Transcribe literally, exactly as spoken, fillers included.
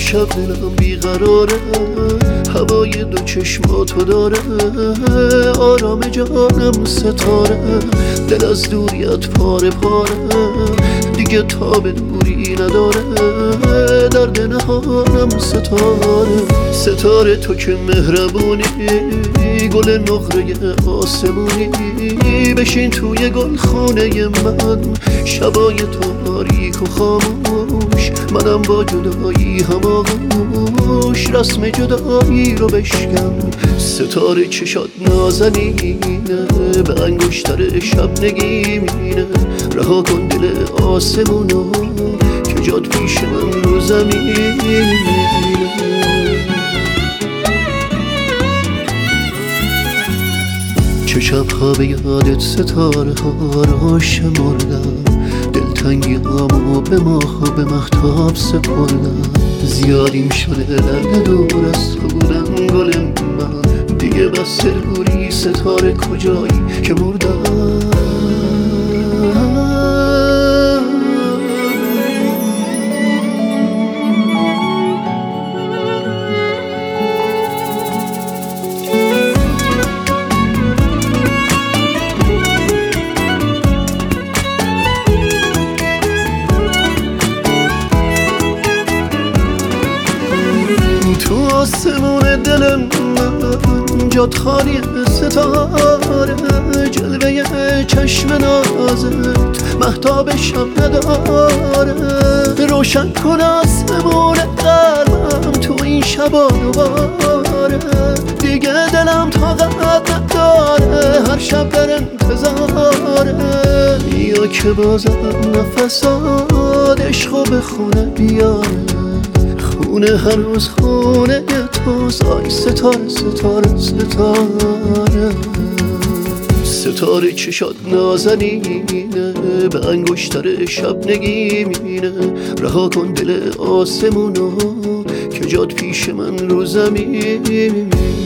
امشب دلم بیقراره، هوای دو چشماتو داره، آرام جانم ستاره، دل از دوریت پاره پاره، دیگه تاب دوری نداره، درد نهانم ستاره. ستاره تو که مهربونی، گل نقره آسمونی، بشین توی گل خونه من، شبای تاریک و خاموش، منم با جدایی هماغوش، رسم جدایی رو بشکن. ستاره چشات نازنینه، به انگشتر شب نگیمینه، رها کن دل آسمونو که جات پیش من رو زمینه. چه شبها به یادت ستاره ها را شمردم، دلتنگی هامو به ماه و به مهتاب سپردم. زیادیم شده درد دور از تو بودن گل من، دیگه بس دلبوری ستاره کجایی که مردم. تو آسمون دل من جات خالی ستاره، جلوه چشم نازت مهتاب شب نداره، روشن کن آسمون قلبم تو این شبا دوباره، دیگه دلم طاقت نداره هر شب در انتظاره، یا که بازم نفسات عشقو به خونه بیاره، خونه هنوز خونه توست. آی ستاره ستاره ستاره، ستاره چشات نازنینه، به انگشتر شب نگیمینه، رها کن دل آسمونو که جات پیش من رو زمین.